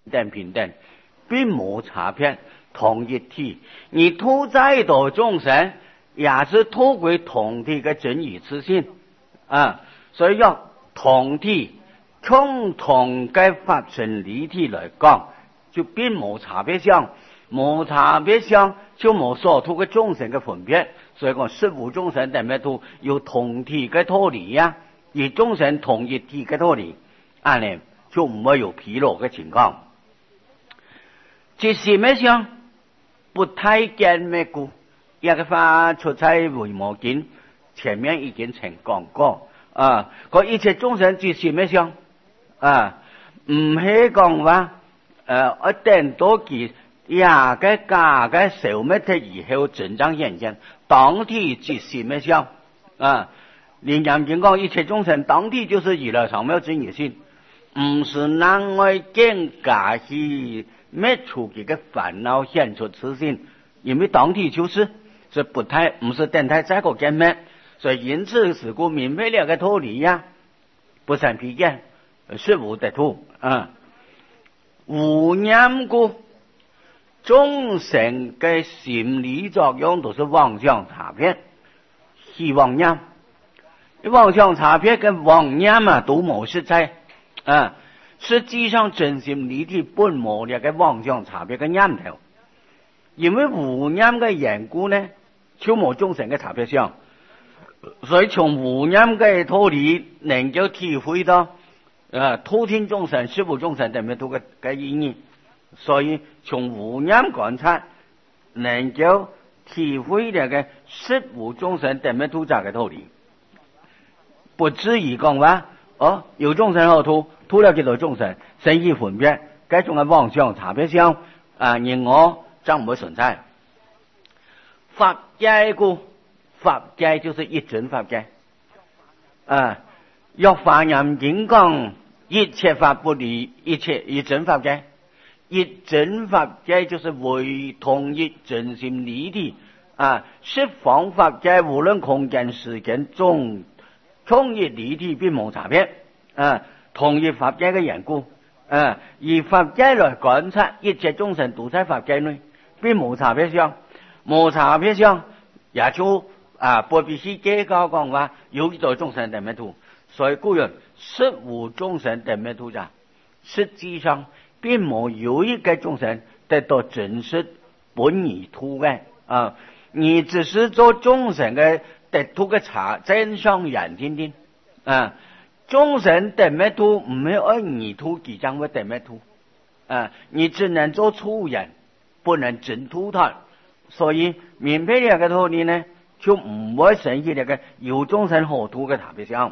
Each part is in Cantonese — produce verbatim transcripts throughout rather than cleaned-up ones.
等平等，并无差别，同一体。你吐再多众生，也是透过同体的真理自信啊，所以要同体。共同嘅法身离体来讲，就并无差别相，无差别相就无所吐嘅众生嘅分别。所以讲十无众生等咩都有同体嘅道理呀、啊，而众生同一体嘅道理，安尼就唔会有疲劳嘅情况。即是咩相？不太见咩故？一个法出在维摩经，前面已经曾讲过啊。嗰一切众生即是咩相？啊，唔係講話，誒，一定多幾呀嘅假嘅小咩的以後增長現象，當體即是咩相啊？連嚴經講一切眾生當體就是娛樂上沒真如性，唔是難外見假去咩出幾個煩惱顯出自性，因為當體就是是不太唔是等太在個見面，所以因此是故明白了個道理呀，不生疲倦。是无得度啊，无念故，众生嘅心理作用都是妄想差别，是妄念，妄想差别跟妄念啊都冇实在啊。实际上真心离體本冇呢個妄想差別嘅念頭，因為無念嘅緣故呢，就冇眾生嘅差別相，所以從無念嘅道理能夠體會到。啊，偷聽眾生、十無眾生等咩都嘅嘅意義，所以從無念觀察，能夠體會呢個十無眾生等咩都雜嘅道理，不至於講話哦，有眾生後吐，吐了幾多眾生，生意分別，該種嘅妄想差別相啊，而我將唔會存在。法界故，法界就是一真法界啊。若法嚴經講，一切法不離一切一真法界，一真法界就是唯同一真心離體啊！十方法界無論空間時間中，同一離體並無差別啊！同一法界嘅緣故啊，以法界來觀察一切眾生都在法界內，並無差別相，無差別相，也就啊不必去計較講話有幾多眾生等咩圖。所以故人十無眾生等咩都咋，實際上並冇有一個眾生得到真實本意圖嘅啊！你只是做眾生嘅得圖嘅查真相人天天啊！眾生等咩圖唔係按你圖幾張會等咩圖啊！你只能做粗人，不能真圖他。所以明白呢個道理呢，就唔會生起呢個有眾生好圖嘅特別相。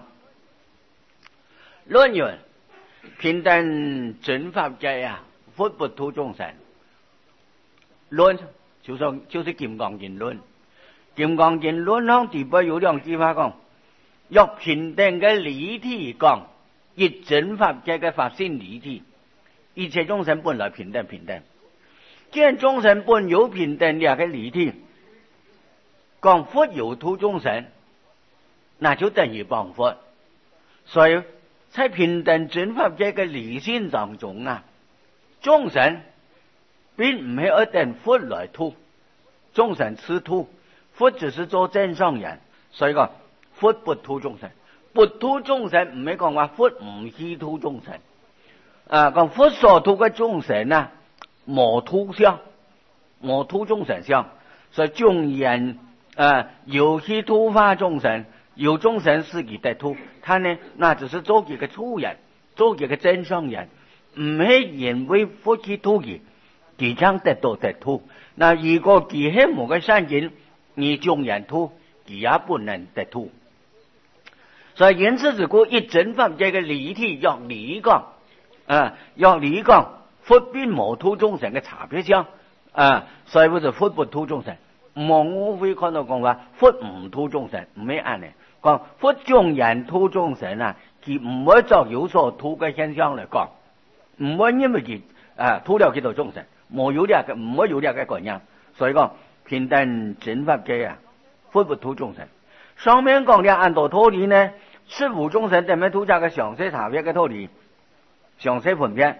論云平等真法界啊，佛不吐眾生。論就說就是金剛經論，金剛經論上第八有兩句話講：若平等嘅離體講，一真法界嘅法性離體，一切眾生本來平等平等。既然眾生本有平等兩個離體，講佛有吐眾生，那就等於幫佛。所以在平等真法界嘅理性當中啊，眾生並唔係一定佛來吐，眾生吃吐，佛只是做正常人，所以講佛不吐眾生，不吐眾生唔係講話佛唔去吐眾生，啊講佛所吐嘅眾生啊，冇吐相，冇吐眾生相，所以眾人啊有去吐化眾生。有眾生自己得吐，他呢那只是做幾個粗人，做幾個真相人，唔係因為佛去吐佢，佢將得到得吐。那如果佢係冇個善人，你眾人吐，佢也不能得吐。所以因此如果一真法界嘅離體要離講，啊要離講，佛並冇吐眾生嘅差別相，啊所以不是佛不吐眾生。冇會看到講話佛唔吐眾生，唔係按呢。講佛眾人吐眾生啊，佢唔會作有所吐嘅現象嚟講，唔會因為佢啊吐了幾多眾生，冇有呢個唔會有呢個概念。所以講平等真法界啊，佛不吐眾生。上面講嘅按道道理呢，十無眾生等咩吐咗個詳細差別嘅道理，詳細分別，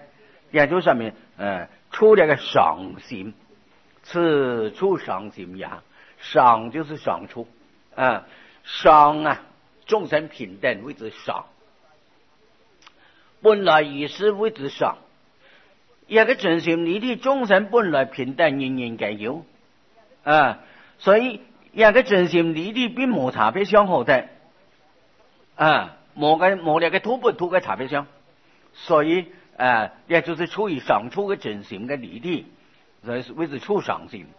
也就说明呃出了个赏心，此处赏心也，赏就是赏处啊，赏啊，众生平等谓之赏，本来意思谓之赏。一个真心离的众生本来平等，人人皆有啊，所以一个真心离的并冇差别相好的啊，冇个冇那个突不突个差别相，所以啊，也就是出于上处的真心的离的，所以谓之出上心。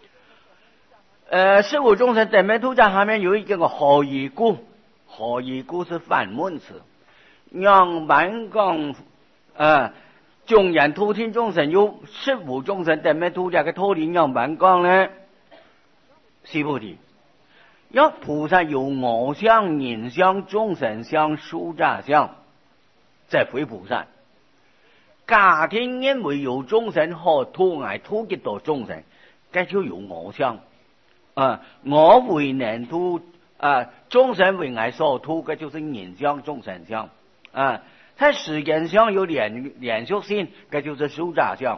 呃，事物众生等灭土在下面有一个个何以故，何以故是反问词，让万讲啊。众人突天众生有十无众生等灭土这个土地让万讲呢？是不的。要菩萨有我相、人相、众生相、寿者相，再非菩萨。假天因为有众生和土爱土几多众生，该就有我相啊！我为能土啊，众生为爱所土，这就是人相、众生相啊。在时间上有连连续性，这就是寿者相。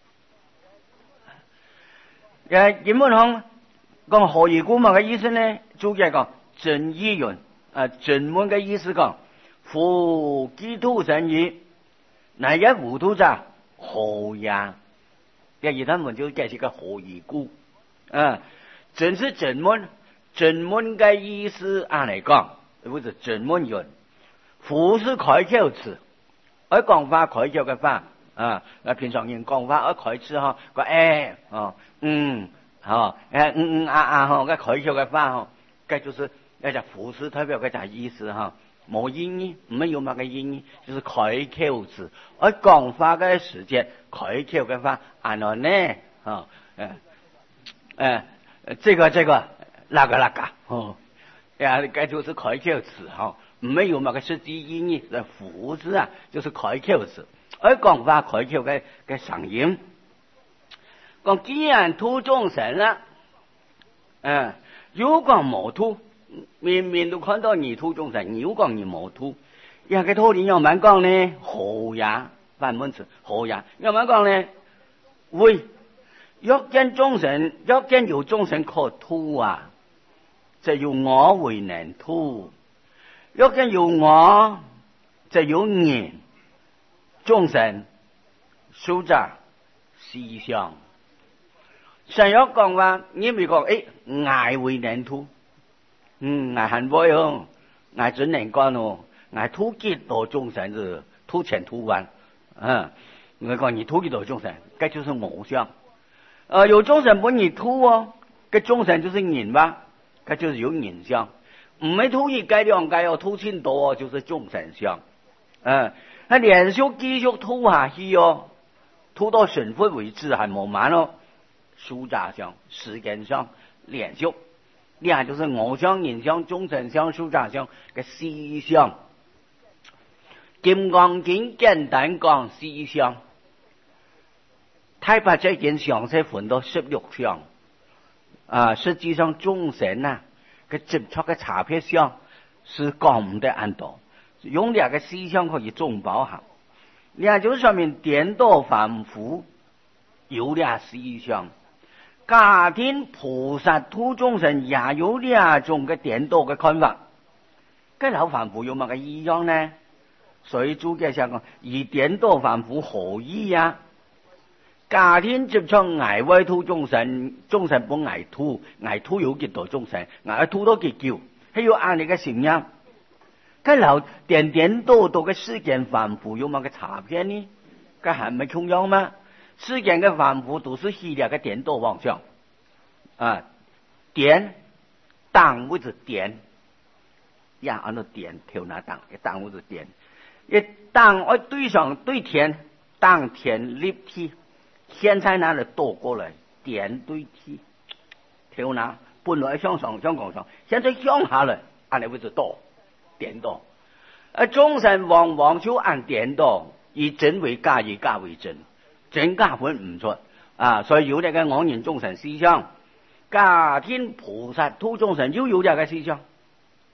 誒，根本上講何以故嘛嘅意思呢？就係講真義人啊，真門嘅意思講，夫基督神義，乃一糊塗者何也？嘅而他們就解釋個何以故啊，真是真門，真門嘅意思按嚟講，或者真門人。夫是開口詞，而講法開口嘅法啊，平常人講法而開詞嗬，個誒哦嗯嗬誒嗯嗯啊啊嗬，個開口嘅法嗬，這就是那就夫是代表嘅就意思嗬，冇意義，沒有乜嘅意義，就是開口詞，而講法嘅時間開口嘅法，按落呢啊誒誒，這個這個那個那個哦，呀，這就是開口詞嗬。沒有乜嘅實際意義，係副字啊，就是開口詞。而講法開口嘅嘅聲音，講既然土眾生啦，誒，如果冇土，面面都看到你土眾生，如果你冇土，一個土地要乜講呢？何也？反問詞何也？要乜講呢？會，若見眾生，若見有眾生可土啊，就要我為能土。若見有我，就有人、眾生、壽者、思想。成日講話，你咪講，誒，愛為能土，嗯，愛很會哦，愛真能幹哦，愛土幾多眾生是土前土完，嗯，我講你土幾多眾生，這就是我相。呃，有眾生本你土哦，這眾生就是人吧，這就是有人相。唔係土一改兩改哦，土千多就是眾生相，嗯，佢連續繼續土下去哦，土到神佛為止還冇滿咯，壽者相、時間相連續，呢下就是我相、人相、眾生相、壽者相嘅思想。金剛經簡單講思想，太白這件詳細分到十六項，啊，實際上眾生啊。個接觸嘅差別相是講唔得按到，用兩個思想可以總包含。兩種上面顛倒反覆有兩思想，家庭菩薩土眾生也有兩種嘅顛倒嘅看法。咁老反覆有乜嘅異樣呢？所以主嘅想講，而顛倒反覆何異呀？家庭接觸愛為土眾生，眾生本愛土，愛土有幾多眾生，愛土都幾叫，係要按你嘅信仰。咁老點點倒倒嘅時間反覆有乜嘅差別呢？咁係咪同樣嗎？時間嘅反覆都是系列嘅顛倒妄想啊，點當為之點，呀按照點調那當，一當為之點，一當我對上對天，當天立體。現在那裡倒過來，點對體，調那本來向上向向上，現在向下來，按你為之倒，點倒。而眾生往往就按點倒，以真為假，以假為真，真假分唔出啊！所以有呢個我人眾生思想，家天菩薩土眾生又有呢個思想，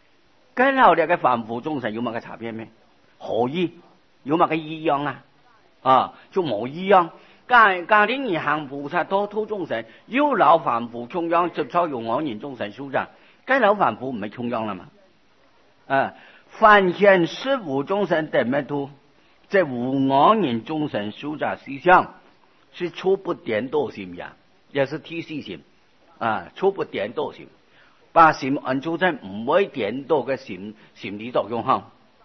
跟後呢個凡夫眾生有乜嘅差別咩？何以有乜嘅異樣啊？ 啊，就冇一样。家家啲而行菩萨多度眾生，要老凡夫中央執操用我言眾生修習，該老凡夫唔係中央啦嘛？啊，凡現實無眾生得咩度？即無我言眾生修習思想，是初不顛倒心呀，也是提示心啊，初不顛倒心，把心安住在唔會顛倒嘅心心理作用下。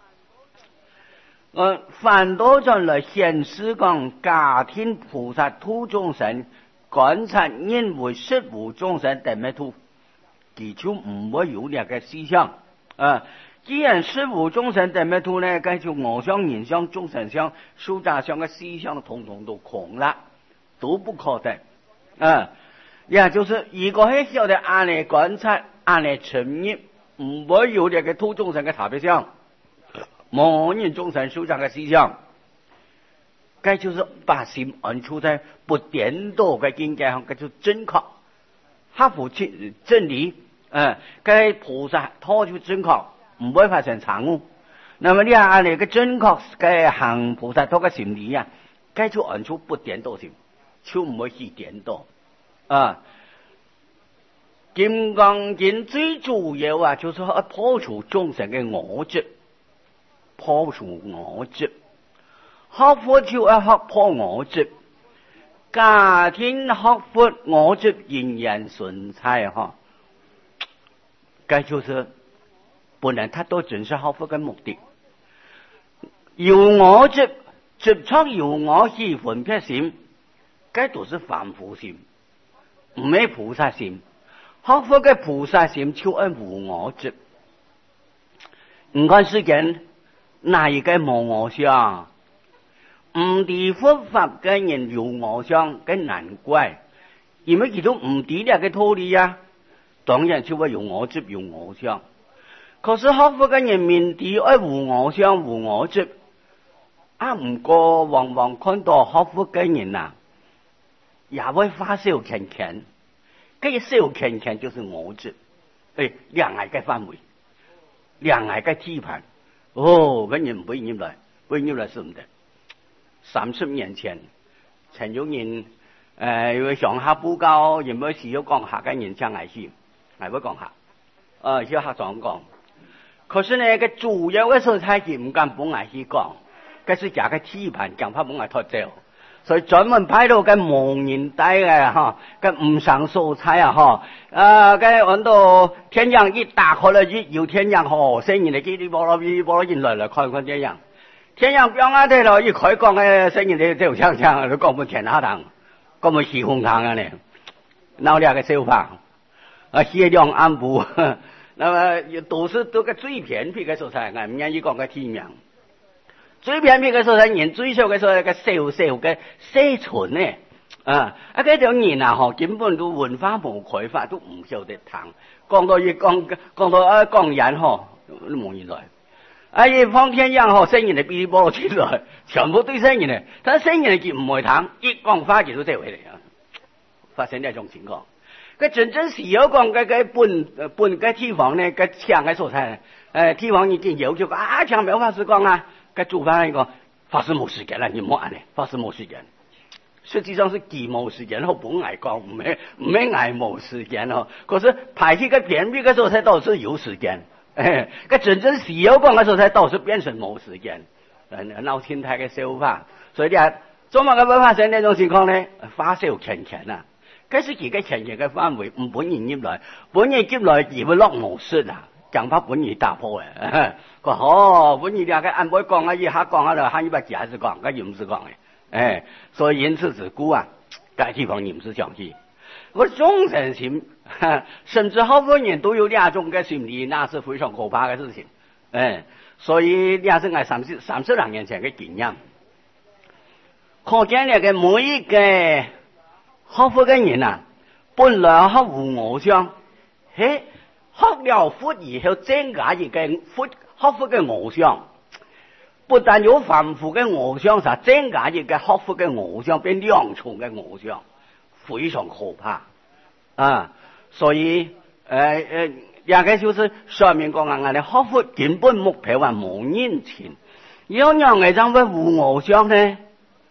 呃，反倒轉來顯示講家庭菩薩度眾生，觀察因為實無眾生得咩度，佢就唔會有呢個思想啊。既然實無眾生得咩度呢，咁就我相、人相、眾生相、修習相嘅思想，統統都空啦，都不可得啊。也就是如果係曉得按嚟觀察、按嚟沉入，唔會有呢個度眾生嘅特別相。我言眾生修習嘅思想，該就是把心安處在不顛倒嘅境界上，該就正確，合乎真理。嗯，該菩薩拖住正確，唔會發生錯誤。那麼你按嚟嘅正確嘅行菩薩拖嘅心理啊，該就安處不顛倒心，就唔會去顛倒。啊，金剛經最主要啊，就是要破除眾生嘅我執。破除我執，學佛就要學破我執，家庭學佛我執仍然存在哈，該就是不能太多正式學佛嘅目的。有我執，執出有我去分別心，該都是凡夫心，唔係菩薩心。學佛嘅菩薩心就係無我執。唔看世間。哪一個冇我相？唔知佛法嘅人有我相，咁難怪，因為佢都唔知呢個道理呀。當然就會有我執有我相。可是學佛嘅人面對愛無我相無我執，啊唔過往往看到學佛嘅人啊，也會發燒傾傾，嗰燒傾傾就是我執，誒兩個嘅範圍，兩個嘅批判。哦，嗰人唔會入來，會入來是唔得。三十年前，曾有人誒上下報告，有冇事要講下嘅人將危險，係會講下，誒要客長講。可是呢，個主要嘅素材佢唔敢本嚟去講，嗰是假嘅批判，講法本嚟脫走。所以專門派到個蒙人帶嘅哈，個唔上素材啊哈，啊個揾到天陽一打開了一有天陽吼，聲音嚟嘰哩波羅嘰哩波羅進來了，看看這樣，天陽表下睇咯，一開講嘅聲音嚟就響響，都講唔天下堂，講唔起風堂啊呢，鬧兩個笑法，啊血量安布，那麼都是都個最偏僻嘅素材，我唔願意講個天陽。最偏僻嘅時候，人最少嘅時候，個小小嘅社群呢，啊，啊，嗰種人啊，嗬，根本都文化冇開發，都唔曉得談。講到一講講到啊講人嗬，都冇人來。啊，一方天陽嗬，聲音嚟嗶哩波羅出來，全部對聲音嚟，但聲音嚟佢唔會談，一講話佢都走回嚟啊。發生呢種情況，佢真正是有講嘅嘅本本嘅地方呢，嘅強嘅所在，誒，地方已經有就講啊，強冇法師講啊。個做法一個法師冇時間啦，你唔好按咧，法師冇時間。實際上是佢冇時間，我本嚟講唔係唔係捱冇時間咯。可是排去個偏僻嘅時候，才倒是有時間。誒，個真正需要講嘅時候，才倒是變成冇時間。誒，鬧心態嘅笑法，所以你話中國嘅文化上呢種情況咧，花少強強啊。嗰是佢嘅強強嘅範圍，唔本人入來，本人入來而會落模式啊。講法本意打破嘅，佢哦本意兩個按本講啊，一下講下就下一把幾下子講，佢又唔是講嘅，誒，所以因此自古啊，該地方你唔是講起，我眾生心，甚至好多人都有兩種嘅心理，那是非常可怕嘅事情，誒，所以呢是我三十三十兩年前嘅經驗，可見呢個每一個學佛嘅人啊，本來學無我相，嘿。學了佛以後，增加一個佛學佛嘅我相，不但有凡夫嘅我相，實增加一個學佛嘅我相，變兩重嘅我相，非常可怕啊！所以誒誒，兩個就是上面講嘅，我哋學佛根本目標係冇人情，要讓我哋會無我相呢，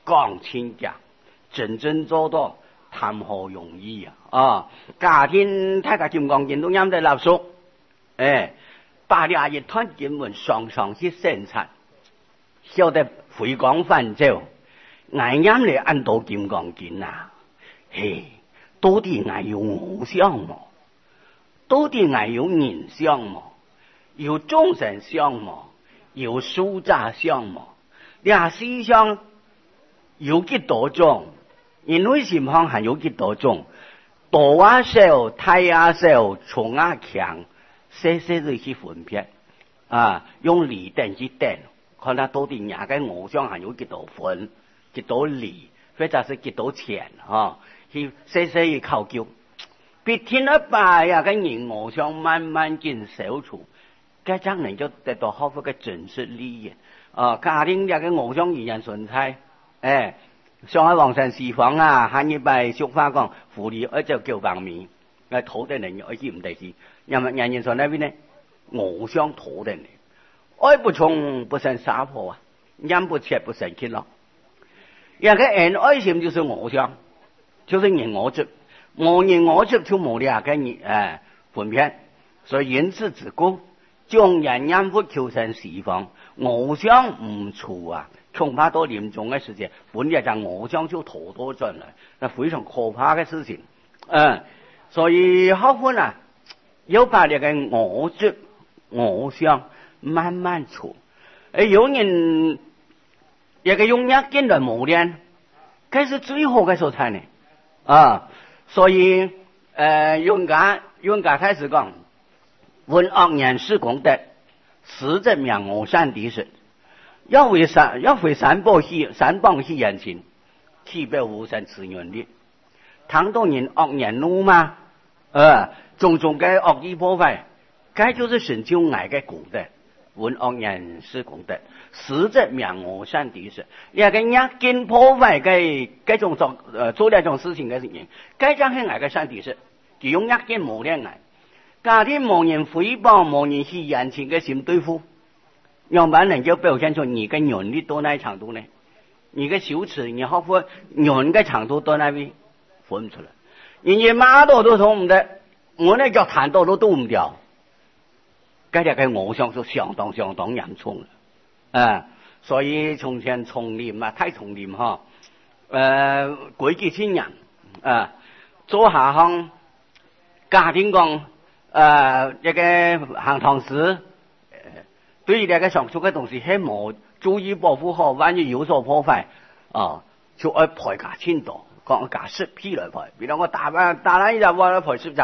讲清讲，真正做到谈何容易啊！啊，家天睇下金剛經都啱得立叔，誒，百廿日吞經文常常去生產，曉得回光返照，捱啱嚟按到金剛經啊！嘿，到底捱有我相冇？到底捱有人相冇？有眾生相冇？有蘇雜相冇？呢思想有幾多種？因為情況係有幾多種？大啊少，大啊少，重啊強，細細地去分別啊，用理定去定，看下到底人嘅我相係有幾多分，幾多理，或者是幾多錢啊？去細細去考究，別天一拜呀，嘅人我相慢慢見消除，嘅將能夠得到好多嘅真實利益啊！家庭嘅我相依然存在，誒。上海黃山市房啊，下一拜俗話講，狐狸一隻叫白面，誒土地人愛知唔地事，人民人人上那邊呢，我相土地人，愛不從不成殺破啊，人不切不成結咯。人嘅人愛心就是我相，就是人我執，冇人我執就冇呢個誒分別，所以因此之故，將人人不求成市房，我相唔錯啊。恐怕到嚴重嘅事情，本來就我相就逃多進來，那非常可怕嘅事情。嗯，所以學歡啊，要把呢個我執我相慢慢除。誒，有人一個用一經來磨練，這是最好嘅素材呢。啊，所以誒，用家用家開始講，問惡人是功德，實證明我善敵是。要為三要為三寶戲三寶戲人情，體表無神持原力。倘當人惡人怒嘛，呃，種種嘅惡意破壞，該就是神就愛嘅功德。問惡人是功德，實質名我善敵是。一個一見破壞嘅嗰種做呃做呢種事情嘅人，該將係愛嘅善敵是，只用一見冇戀愛，家庭冇人誹謗冇人戲人情嘅心對付。要不然能夠表現出你嘅人力到哪程度呢？你嘅羞恥，你學會人嘅程度到哪邊分唔出來？人家馬到都通唔得，我呢腳彈到都都唔掉，嗰啲嘅我相就相當相當嚴重啦。啊，所以從前叢林啊，太叢林嗬，誒鬼幾千人啊，做下行家庭講誒一個行堂時。對於呢個上述嘅東西係冇注意保護好，萬一有所破壞啊，就愛賠價錢多，講價十批來賠。比如我打完打完一日，我來賠十隻。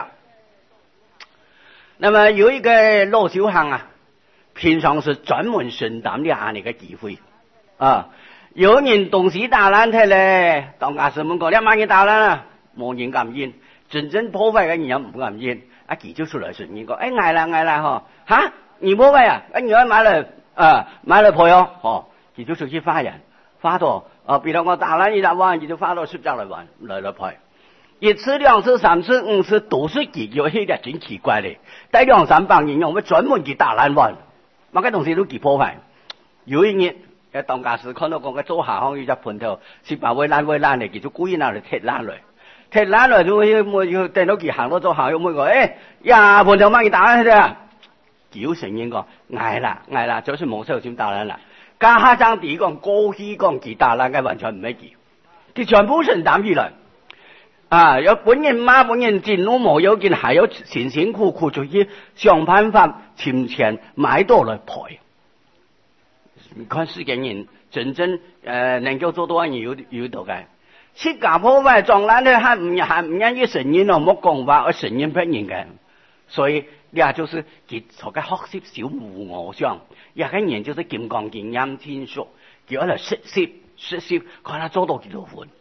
那麼有一個老小行啊，平常是專門承擔呢下呢個機會啊。有人東西打爛睇咧，當家師們講，你萬一打爛啦，冇人敢認，真正破壞嘅人又唔敢認，啊，佢就出來承認講，誒捱啦捱啦嗬，嚇！你破壞啊！你要買嚟啊，買嚟賠哦，哦，佢就出去發人，發到啊，比如我打爛一百萬，佢就發到十隻來還來來賠，一次、兩次、三次、五次都是佢，有啲嘢真奇怪咧。但兩三百人用，我專門去打爛完，乜嘅東西都佢破壞。有一日，誒當家師看到講嘅做下行有隻盤頭，十八位爛位爛嚟，佢就故意拿嚟踢爛嚟，踢爛嚟就冇要掟到佢行到做下，有冇講誒呀盤頭乜嘢打爛啫？叫承認講捱啦捱啦，就算冇收錢打爛啦。家長啲講過去講佢打爛嘅完全唔係佢，佢全部承擔起來。啊，有本人罵本人進都冇有見，還要辛辛苦苦出去想辦法錢錢買到來賠。你看世間人真正誒、呃、能夠做到嘅有有到嘅，新加坡話撞爛咧，還唔還唔願意承認咯，冇講話而承認別人嘅，所以。也就是佢所嘅學習小無我相，也個人就是金剛經驗天書，叫嚟實習實習，看他做到幾多款。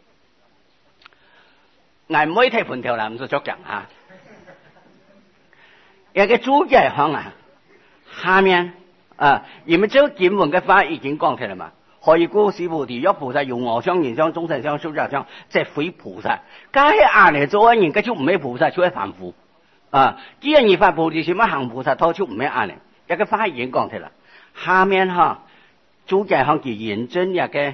我唔可以睇盤條啦，唔使作講嚇。一個主解行啊，下面啊，因為這個經文嘅法已經講出嚟嘛，何以故是菩提？若菩薩有我相、人相、眾生相、壽者相，即非菩薩。假係壓嚟做嘅人，佢就唔係菩薩，就係凡夫。啊！既然你發菩提心，乜行菩薩道就唔係啱嘅，一個法已經講出啦。下面哈，主解行佢認真一個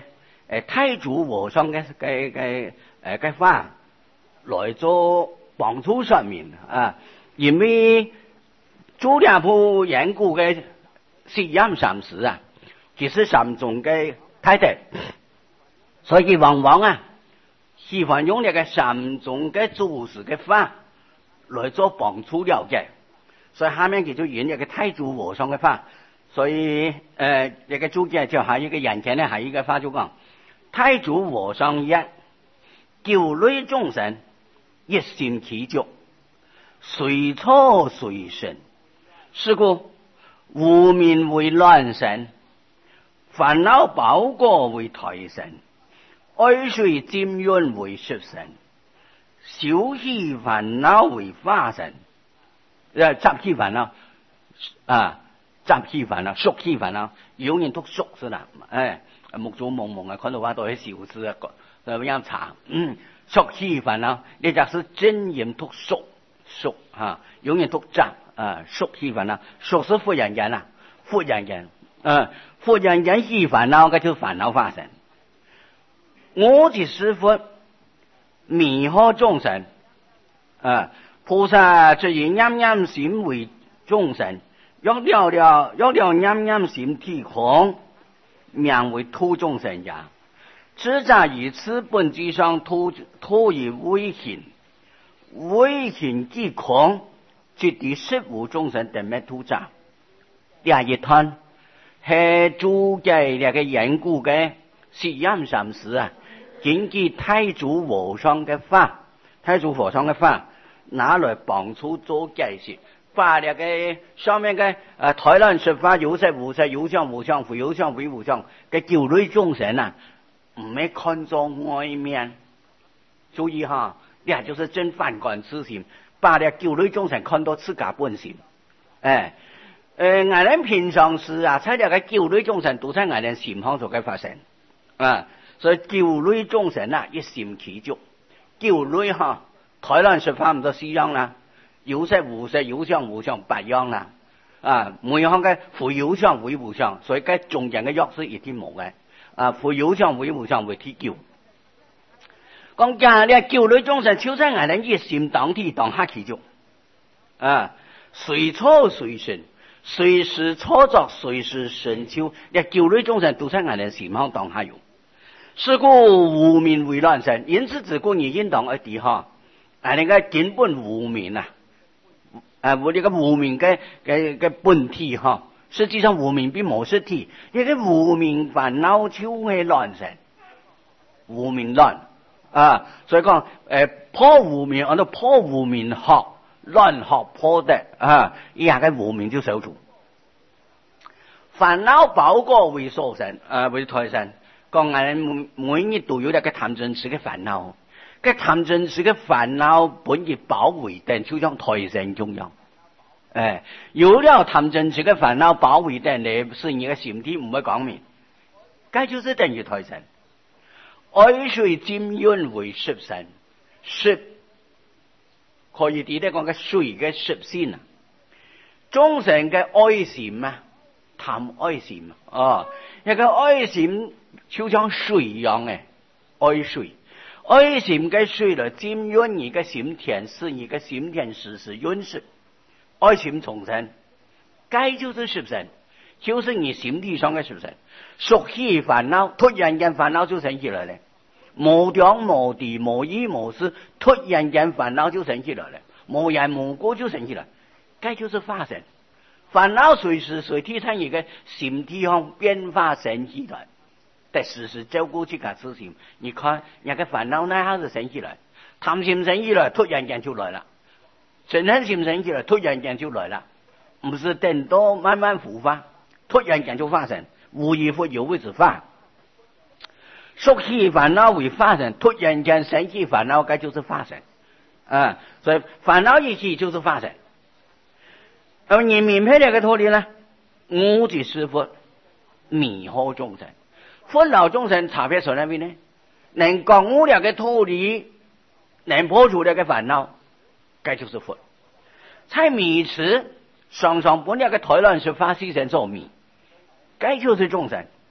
誒太祖和尚嘅嘅嘅誒嘅法來做幫助上面啊，因為做兩部緣故嘅釋音禪師啊，其實三種嘅態度，所以往往啊喜歡用呢個三種嘅做事嘅法來做幫助了解，所以下面佢就演一個太祖和尚嘅法，所以誒呢個注解就係一個人前咧係一個法就講，太祖和尚一教類眾生一心其中，隨錯隨順，是故無明為亂神，煩惱包裹為台神，愛水沾潤為濕神，小氣煩惱為化神，誒雜氣煩惱啊，雜氣煩惱、俗氣煩惱，有人讀俗是啦，誒目睭蒙蒙啊，看到話都係小事啊，咁樣查，嗯，俗氣煩惱，你就是真言讀俗俗嚇，有人讀雜啊，俗氣煩惱，俗是富人人啊，富人人，誒富人人氣煩惱，嗰就煩惱化神。我即是佛，迷惑眾生，啊，菩薩只以陰陰心為眾生，若了了若了陰陰心體空，名為土眾生也。自在於此本質上土土以微顯，微顯即空，即地實無眾生得滅土障。第一段係注解呢個緣故嘅釋音禪師啊。根據太祖和尚嘅法，太祖和尚嘅法拿來幫助做解釋，把呢個上面嘅誒台南說法有實無實，有相無相，非有相非無相嘅教類眾生啊，唔係看作外面。注意哈，呢係就是真反觀自性，把呢教類眾生看到自家本性。誒誒，我哋平常時啊，睇呢個教類眾生都喺我哋心腔做嘅發生啊。所以教類眾生啊，一心其中。教類哈，台南說法唔多四樣啦，有實無實，有相無相，八樣啦。啊，每樣嘅非有相非無相，所以嘅眾人嘅約是一啲冇嘅。啊，非有相非無相為鐵教。講假呢，教類眾生超出我哋一心當體當下其中。啊，隨錯隨順，隨時操作，隨時順超，呢教類眾生都喺我哋心腔當下用。是故無明為亂神，因此自古你應當而地哈，啊，那個根本無明啊，啊，我這個無明嘅嘅嘅本體哈，實際上無明並冇實體，呢個無明煩惱就係亂神，無明亂啊，所以講誒破無明，按照破無明學，亂學破的啊，以下嘅無明就守住，煩惱包裹為所神啊，為台神。講我哋每日都有一個貪嗔癡嘅煩惱，個貪嗔癡嘅煩惱本意包圍定，就像台神中央。誒，有了貪嗔癡嘅煩惱包圍定，你是你嘅心體唔會講明，該就是等於台神。愛水沾潤為濕神，濕可以啲咧講嘅水嘅濕先啊，眾生嘅愛心啊，貪愛心啊，哦，一個愛心。就像水一樣嘅愛水，愛心嘅水嚟沾潤你嘅心田，使你嘅心田時時潤濕。愛心重生，該就是濕神，就是你心地上嘅濕神。俗氣煩惱，突然間煩惱就生起來了，無長無地無依無事，突然間煩惱就生起來了，無緣無故就生起來，該就是化神。煩惱隨時隨地喺你嘅心地上變化生起來。但時時照顧自己自心，你看人家煩惱那下子生起來，貪心生起來，突然間就來了；嗔恨心生起來，突然間就來了。唔是等到慢慢腐化，突然間就發生，無以復有為之法。俗氣煩惱為發生，突然間生起煩惱，該就是發生啊！所以煩惱一起就是發生。而你明白這個道理呢？我就是佛迷惑眾生。煩惱眾生差別在哪邊呢？能講悟了嘅道理，能破除了嘅煩惱，該就是佛。在迷詞常常本了嘅台南說法思想做迷，該就是眾生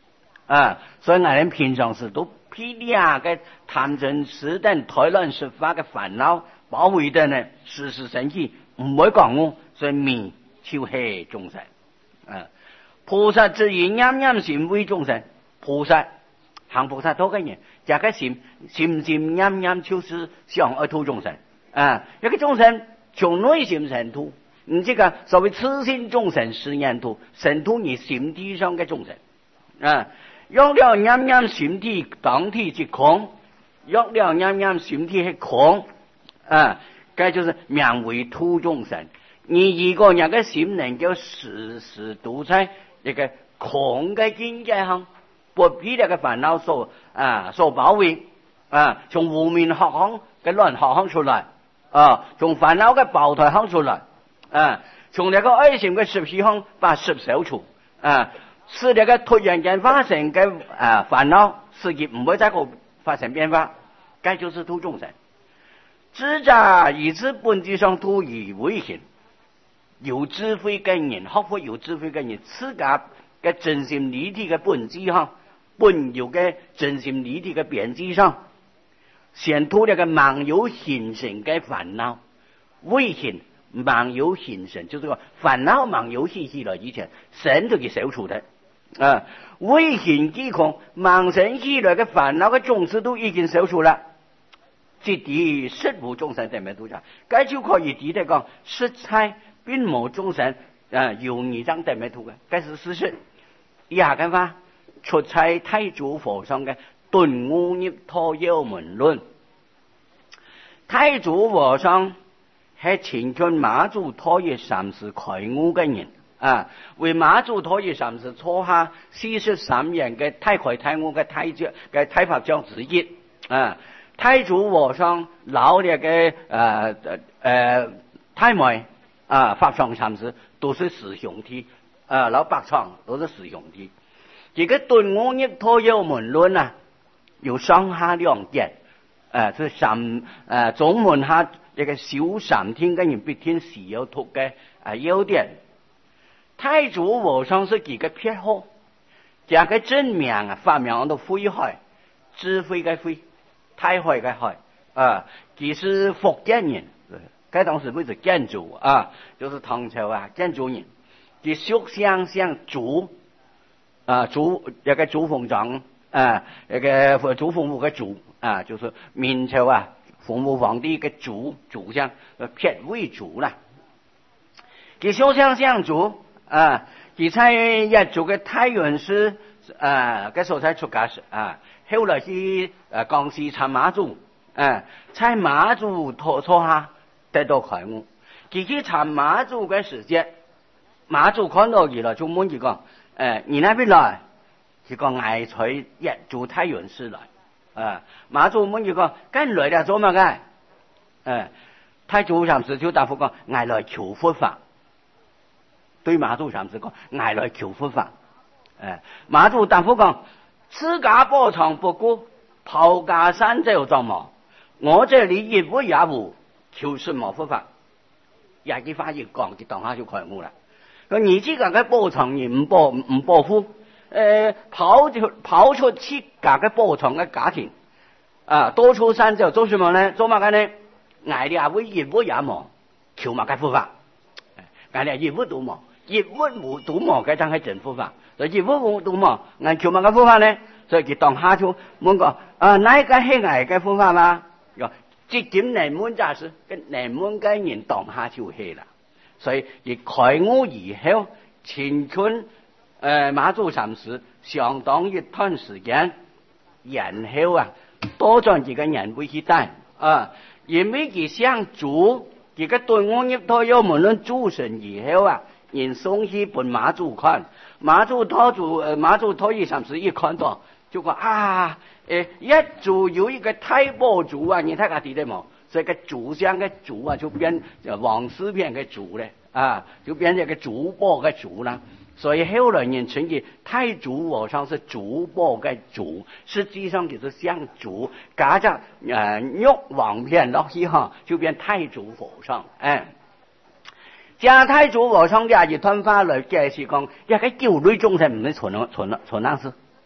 啊，所以我哋平常时都批俩嘅贪嗔痴等台乱说法嘅烦恼，保卫得呢时时生气，唔会讲我，所以面超系众生。啊，菩萨之言啱啱善为众生，菩萨行菩萨多嘅人，就个善善善啱啱就是想爱度众生。啊，一个众生从内心成度，唔知个所谓痴心众生是人度，成度而心地上嘅众生。啊，若了啱啱心地當體即空，若了啱啱心地係空，啊，該就是名為度眾生。而如果人嘅心能夠時時都在一個空嘅境界上，不被呢個煩惱所啊所包圍，啊，從無面學行嘅亂學行出來，啊，從煩惱嘅爆台行出來，啊，從呢個愛心嘅習氣行把習消除，啊。是那個突然間發生嘅啊煩惱，事業唔會再個發生變化，該就是度眾生。智者以之本質上度以為行，有智慧嘅人，學會有智慧嘅人，自家嘅真心離體嘅本質上，本有嘅真心離體嘅本質上，先度那個妄有形成嘅煩惱，為行妄有形成，就是個煩惱妄有起起來以前，神就給消除的。啊，為行即空，妄生起來嘅煩惱嘅種子都已經消除啦。即啲實無眾生定咩都就，該就可以指得講，實在並無眾生啊有二張定咩圖嘅，該是事實。以下嘅話，出差太祖和尚嘅頓悟涅陀幽門論。太祖和尚係前進馬祖陀耶三世開悟嘅人。啊，為馬祖陀耶三世初下四十三人嘅太開太悟嘅太將嘅太白將之一。啊，太祖和尚老嘅嘅誒誒太妹啊，法藏三世都是師兄弟，啊，老白藏都是師兄弟。這個頓悟涅陀幽門論啊，有上下兩節，誒，即係三誒總門下一個小三天嘅人必天時有圖嘅啊優點。太祖和尚是幾個撇號，這個真名啊，發明到慧海，智慧嘅慧，太海嘅海啊，佢是福建人，佢當時不是建築啊，就是唐朝啊建築人，佢屬相像祖啊祖一個祖鳳長啊，一個祖鳳舞嘅祖啊，就是明朝啊鳳舞皇帝嘅祖祖相，撇為祖啦，佢屬相像祖。啊！佢在一族嘅太原市啊，嘅所在出家時啊，後來去誒江西參馬祖，啊，在馬祖托初下得到開悟。佢去參馬祖嘅時節，馬祖看到佢啦，就問佢講：誒，你那邊來？佢講：我在一族太原市來。啊，馬祖問佢講：跟來啦做乜嘅？誒，太祖三世就答覆講：我來求佛法。對馬祖三世講，我來求佛法。誒，馬祖答覆講：自家波長不顧，拋家山就作魔。我這裏亦無也無，求什麼佛法？廿幾花葉講，佢當下就開悟啦。佢你自家嘅波長而唔保唔保護，誒跑出跑出自家嘅波長嘅家庭，啊，多出山就做什麼呢？做乜嘅呢？我哋會亦無也無，求乜嘅佛法？我哋亦無度魔。業務無度魔嘅真係真佛法，所以業務無度魔，俺求乜嘅佛法呢？所以佢當下就問講：啊，哪一個係我嘅佛法嘛？喲，即點內門就係跟內門嘅人當下就係啦。所以而開悟以後，前春誒馬祖三世相當一段時間，然後啊多咗幾個人會去帶啊，因為佢想做佢個頓悟涅陀幽門論諸神以後啊。人送去本馬祖看，馬祖陀祖誒馬祖陀耶三世一看到就講啊，誒一族有一個太保族啊，你睇下睇得冇？所以個祖相嘅祖啊，就變王師片嘅祖咧，啊，就變成個祖保嘅祖啦。所以後來人稱佢太祖和尚是祖保嘅祖，實際上就是像祖，加上誒玉皇片落去哈，就變太祖和尚，誒。將太祖和尚嘅一段話來解釋講，一個九類眾生唔係存存存那事，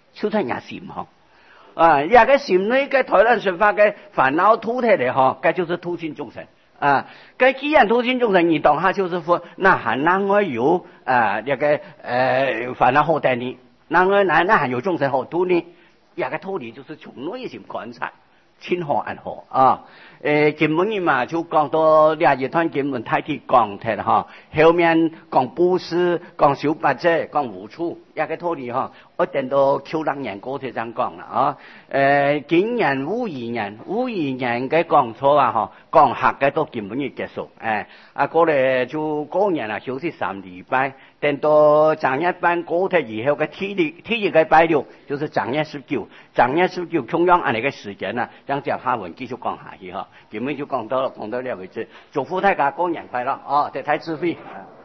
就在人心吼。啊，一個心裏嘅台灣說法嘅煩惱吐出嚟嗬，這就是土性眾生啊。這既然土性眾生，你當下就是說，那還哪會有啊？一個誒煩惱好大呢？哪會那那還有眾生好多呢？一個道理就是從內心觀察，千好萬好啊。誒，經文裏嘛就講到廿一段經文太啲講題啦嗬，後面講布施，講小八者，講無處，一個道理嗬。我等到求人人嗰條咁講啦啊。誒，見人污疑人，污疑人嘅講錯啊嗬，講客嘅都根本要結束。誒，啊嗰咧就嗰人啊休息三禮拜，等到正一班嗰條以後嘅天日天日嘅拜六，就是正一十九，正一十九同樣按呢個時間啊，將接下文繼續講下去嗬。根本就講到講到呢個位置，祝福大家過年快樂啊！這太智慧。